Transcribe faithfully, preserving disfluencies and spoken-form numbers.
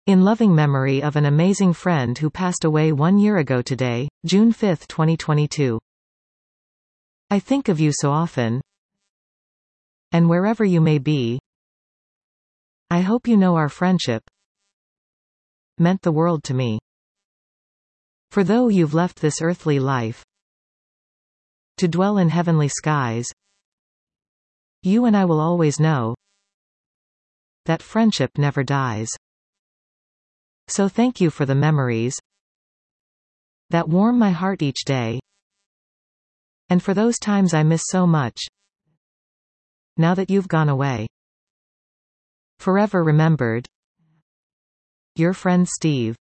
In loving memory of an amazing friend who passed away one year ago today, June fifth twenty twenty-two. I think of you so often. And wherever you may be, I hope you know our friendship meant the world to me. For though you've left this earthly life to dwell in heavenly skies, you and I will always know that friendship never dies. So thank you for the memories that warm my heart each day, and for those times I miss so much now that you've gone away. Forever remembered, your friend Steve.